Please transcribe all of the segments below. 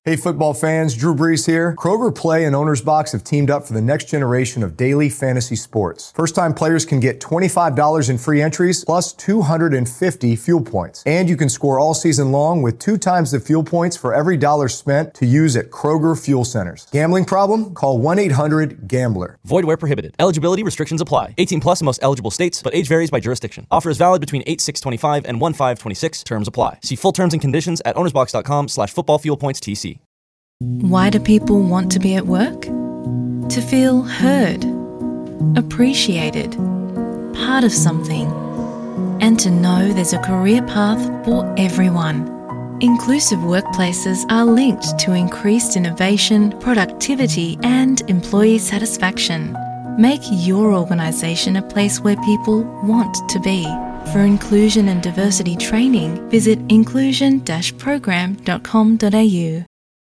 Hey football fans, Drew Brees here. Kroger Play and Owner's Box have teamed up for the next generation of daily fantasy sports. First-time players can get $25 in free entries plus 250 fuel points. And you can score all season long with 2 times the fuel points for every dollar spent to use at Kroger Fuel Centers. Gambling problem? Call 1-800-GAMBLER. Void where prohibited. Eligibility restrictions apply. 18 plus in most eligible states, but age varies by jurisdiction. Offer is valid between 8/6/25 and 1/5/26. Terms apply. See full terms and conditions at ownersbox.com/footballfuelpointstc. Why do people want to be at work? To feel heard, appreciated, part of something, and to know there's a career path for everyone. Inclusive workplaces are linked to increased innovation, productivity, and employee satisfaction. Make your organisation a place where people want to be. For inclusion and diversity training, visit inclusion-program.com.au.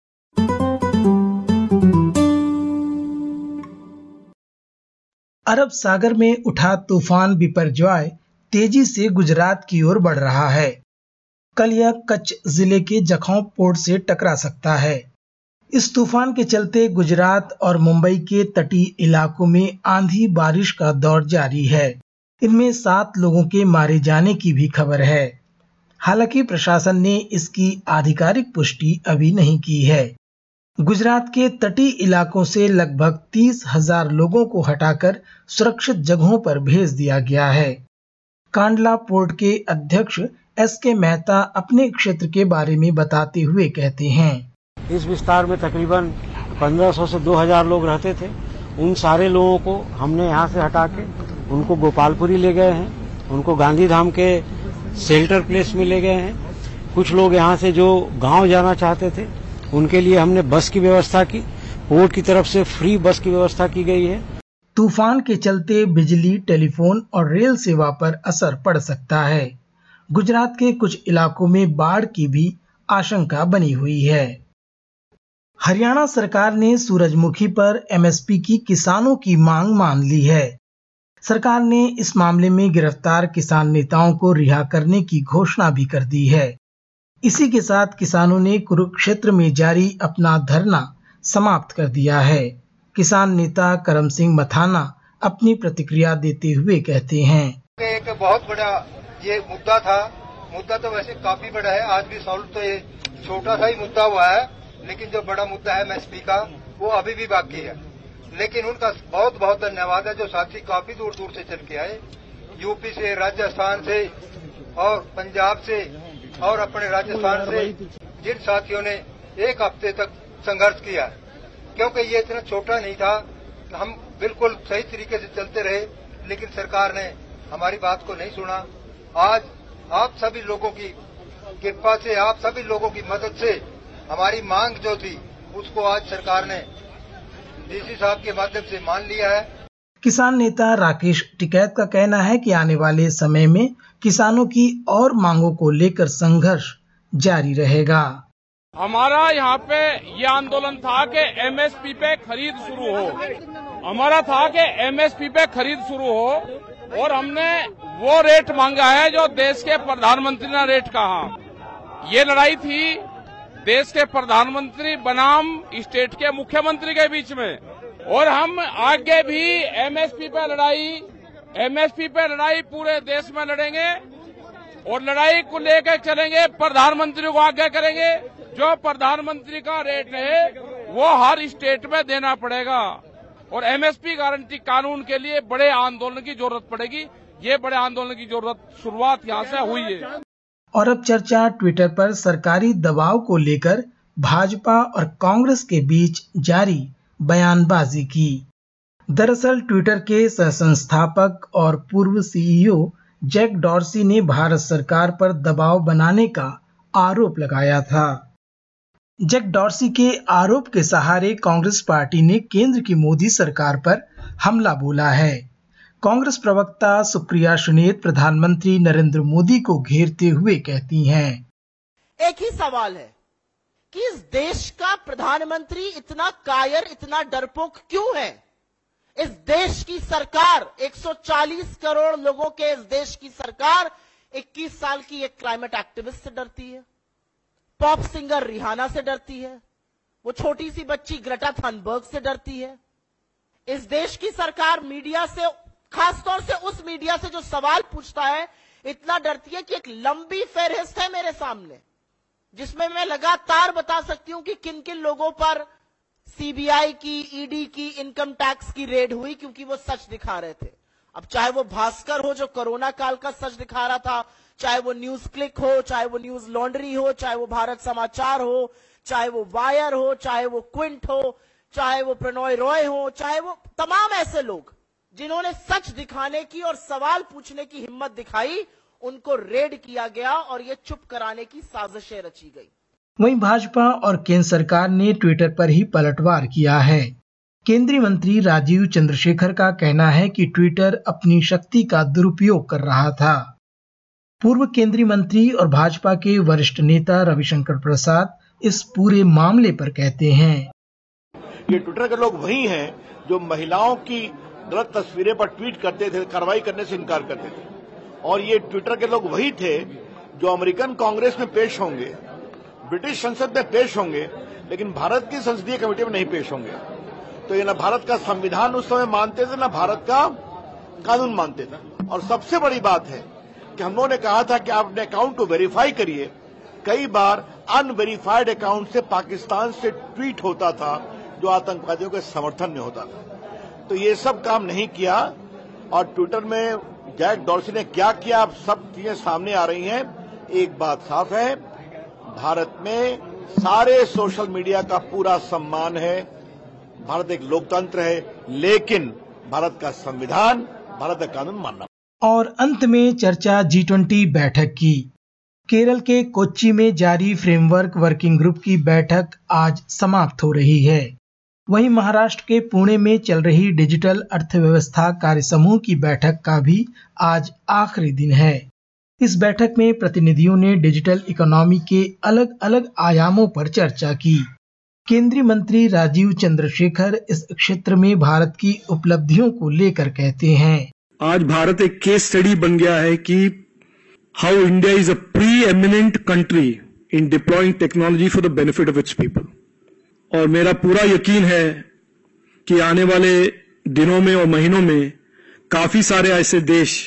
अरब सागर में उठा तूफान बिपरजॉय तेजी से गुजरात की ओर बढ़ रहा है। कल यह कच्छ जिले के जखौं पोर्ट से टकरा सकता है। इस तूफान के चलते गुजरात और मुंबई के तटीय इलाकों में आंधी बारिश का दौर जारी है। इनमें 7 लोगों के मारे जाने की भी खबर है। हालांकि प्रशासन ने इसकी आधिकारिक पुष्टि अभी नहीं की है। गुजरात के तटीय इलाकों से लगभग 30,000 लोगों को हटाकर सुरक्षित जगहों पर भेज दिया गया है। कांडला पोर्ट के अध्यक्ष एस.के. मेहता अपने क्षेत्र के बारे में बताते हुए कहते हैं, इस विस्तार में तकरीबन 1500 से 2000 लोग रहते थे। उन सारे लोगों को हमने यहाँ से हटा के उनको गोपालपुरी ले गए हैं, उनको गांधीधाम के शेल्टर प्लेस में ले गए हैं। कुछ लोग यहाँ से जो गांव जाना चाहते थे उनके लिए हमने बस की व्यवस्था की। पोर्ट की तरफ से फ्री बस की व्यवस्था की गई है। तूफान के चलते बिजली, टेलीफोन और रेल सेवा पर असर पड़ सकता है। गुजरात के कुछ इलाकों में बाढ़ की भी आशंका बनी हुई है। हरियाणा सरकार ने सूरजमुखी पर एमएसपी की किसानों की मांग मान ली है। सरकार ने इस मामले में गिरफ्तार किसान नेताओं को रिहा करने की घोषणा भी कर दी है। इसी के साथ किसानों ने कुरुक्षेत्र में जारी अपना धरना समाप्त कर दिया है। किसान नेता करम सिंह मथाना अपनी प्रतिक्रिया देते हुए कहते हैं, एक बहुत बड़ा ये मुद्दा था। मुद्दा तो वैसे काफी बड़ा है, आज भी सॉल्व तो ये छोटा सा ही मुद्दा हुआ है, लेकिन जो बड़ा मुद्दा है एमएसपी का वो अभी भी बाकी है। लेकिन उनका बहुत बहुत धन्यवाद है जो साथी काफी दूर दूर से चल के आए, यूपी से, राजस्थान से और पंजाब से और अपने राजस्थान से, जिन साथियों ने 1 हफ्ते तक संघर्ष किया, क्योंकि ये इतना छोटा नहीं था। हम बिल्कुल सही तरीके से चलते रहे, लेकिन सरकार ने हमारी बात को नहीं सुना। आज आप सभी लोगों की कृपा से, आप सभी लोगों की मदद से हमारी मांग जो थी उसको आज सरकार ने डीसी साहब के माध्यम से मान लिया है। किसान नेता राकेश टिकैत का कहना है कि आने वाले समय में किसानों की और मांगों को लेकर संघर्ष जारी रहेगा। हमारा यहाँ पे ये आंदोलन था कि एमएसपी पे खरीद शुरू हो। हमारा था कि एमएसपी पे खरीद शुरू हो और हमने वो रेट मांगा है जो देश के प्रधानमंत्री ने रेट कहा। ये लड़ाई थी देश के प्रधानमंत्री बनाम स्टेट के मुख्यमंत्री के बीच में, और हम आगे भी एमएसपी पे लड़ाई पूरे देश में लड़ेंगे और लड़ाई को लेकर चलेंगे। प्रधानमंत्री को आगे करेंगे। जो प्रधानमंत्री का रेट है वो हर स्टेट में देना पड़ेगा और एमएसपी गारंटी कानून के लिए बड़े आंदोलन की जरूरत पड़ेगी। ये बड़े आंदोलन की जरूरत शुरुआत यहाँ से हुई है। और अब चर्चा ट्विटर पर सरकारी दबाव को लेकर भाजपा और कांग्रेस के बीच जारी बयानबाजी की। दरअसल ट्विटर के सह-संस्थापक और पूर्व सीईओ जैक डॉर्सी ने भारत सरकार पर दबाव बनाने का आरोप लगाया था। जैक डॉर्सी के आरोप के सहारे कांग्रेस पार्टी ने केंद्र की मोदी सरकार पर हमला बोला है। कांग्रेस प्रवक्ता सुप्रिया सुनेत प्रधानमंत्री नरेंद्र मोदी को घेरते हुए कहती हैं, एक ही सवाल है कि इस देश का प्रधानमंत्री इतना कायर, इतना डरपोक क्यों है? इस देश की सरकार, 140 करोड़ लोगों के इस देश की सरकार 21 साल की एक क्लाइमेट एक्टिविस्ट से डरती है, पॉप सिंगर रिहाना से डरती है, वो छोटी सी बच्ची ग्रेटा थनबर्ग से डरती है। इस देश की सरकार मीडिया से, खासतौर से उस मीडिया से जो सवाल पूछता है, इतना डरती है कि एक लंबी फेहरिस्त है मेरे सामने, जिसमें मैं लगातार बता सकती हूं कि किन किन लोगों पर सीबीआई की, ईडी की, इनकम टैक्स की रेड हुई, क्योंकि वो सच दिखा रहे थे। अब चाहे वो भास्कर हो जो कोरोना काल का सच दिखा रहा था, चाहे वो न्यूज क्लिक हो, चाहे वो न्यूज लॉन्ड्री हो, चाहे वो भारत समाचार हो, चाहे वो वायर हो, चाहे वो क्विंट हो, चाहे वो प्रणॉय रॉय हो, चाहे वो तमाम ऐसे लोग जिन्होंने सच दिखाने की और सवाल पूछने की हिम्मत दिखाई, उनको रेड किया गया और ये चुप कराने की साजिशें रची गई। वहीं भाजपा और केंद्र सरकार ने ट्विटर पर ही पलटवार किया है। केंद्रीय मंत्री राजीव चंद्रशेखर का कहना है कि ट्विटर अपनी शक्ति का दुरुपयोग कर रहा था। पूर्व केंद्रीय मंत्री और भाजपा के वरिष्ठ नेता रविशंकर प्रसाद इस पूरे मामले पर कहते हैं, ये ट्विटर के लोग वही हैं जो महिलाओं की गलत तस्वीरें पर ट्वीट करते थे, कार्रवाई करने से इनकार करते थे, और ये ट्विटर के लोग वही थे जो अमेरिकन कांग्रेस में पेश होंगे, ब्रिटिश संसद में पेश होंगे, लेकिन भारत की संसदीय कमेटी में नहीं पेश होंगे। तो ये न भारत का संविधान उस समय मानते थे, न भारत का कानून मानते थे। और सबसे बड़ी बात है कि हम लोगों ने कहा था कि आप अपने अकाउंट को वेरीफाई करिए। कई बार अनवेरीफाइड अकाउंट से पाकिस्तान से ट्वीट होता था जो आतंकवादियों के समर्थन में होता था। तो ये सब काम नहीं किया, और ट्विटर में जैक डॉर्सी ने क्या किया, अब सब चीजें सामने आ रही हैं। एक बात साफ है, भारत में सारे सोशल मीडिया का पूरा सम्मान है। भारत एक लोकतंत्र है, लेकिन भारत का संविधान, भारत का कानून मानना। और अंत में चर्चा G20 बैठक की। केरल के कोच्चि में जारी फ्रेमवर्क वर्किंग ग्रुप की बैठक आज समाप्त हो रही है। वहीं महाराष्ट्र के पुणे में चल रही डिजिटल अर्थव्यवस्था कार्य समूह की बैठक का भी आज आखिरी दिन है। इस बैठक में प्रतिनिधियों ने डिजिटल इकोनॉमी के अलग अलग आयामों पर चर्चा की। केंद्रीय मंत्री राजीव चंद्रशेखर इस क्षेत्र में भारत की उपलब्धियों को लेकर कहते हैं, आज भारत एक केस स्टडी बन गया है कि how India is a preeminent country in deploying technology for the benefit of its people. और मेरा पूरा यकीन है कि आने वाले दिनों में और महीनों में काफी सारे ऐसे देश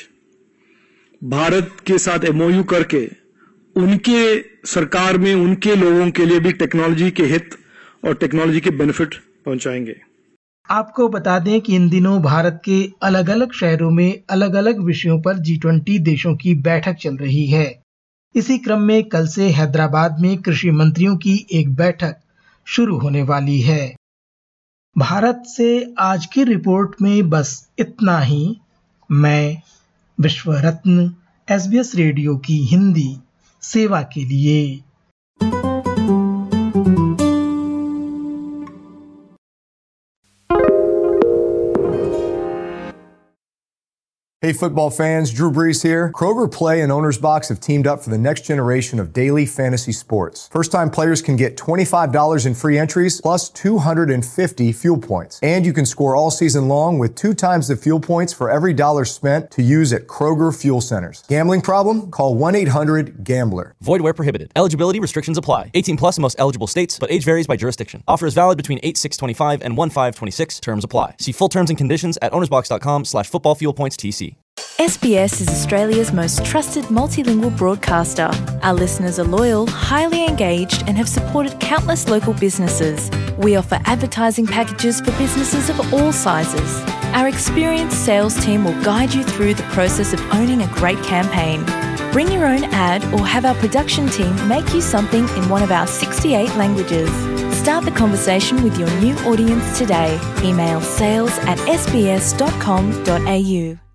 भारत के साथ एमओयू करके उनके सरकार में उनके लोगों के लिए भी टेक्नोलॉजी के हित और टेक्नोलॉजी के बेनिफिट पहुंचाएंगे। आपको बता दें कि इन दिनों भारत के अलग अलग शहरों में अलग अलग विषयों पर G20 देशों की बैठक चल रही है। इसी क्रम में कल से हैदराबाद में कृषि मंत्रियों की एक बैठक शुरू होने वाली है। भारत से आज की रिपोर्ट में बस इतना ही। मैं विश्व रत्न SBS रेडियो की हिंदी सेवा के लिए। Hey football fans, Drew Brees here. Kroger Play and Owner's Box have teamed up for the next generation of daily fantasy sports. First-time players can get $25 in free entries plus 250 fuel points. And you can score all season long with 2 times the fuel points for every dollar spent to use at Kroger Fuel Centers. Gambling problem? Call 1-800-GAMBLER. Void where prohibited. Eligibility restrictions apply. 18 plus in most eligible states, but age varies by jurisdiction. Offer is valid between 8/6/25 and 1/5/26. Terms apply. See full terms and conditions at ownersbox.com/footballfuelpoints/TC. SBS is Australia's most trusted multilingual broadcaster. Our listeners are loyal, highly engaged, and have supported countless local businesses. We offer advertising packages for businesses of all sizes. Our experienced sales team will guide you through the process of owning a great campaign. Bring your own ad or have our production team make you something in one of our 68 languages. Start the conversation with your new audience today. Email sales@sbs.com.au.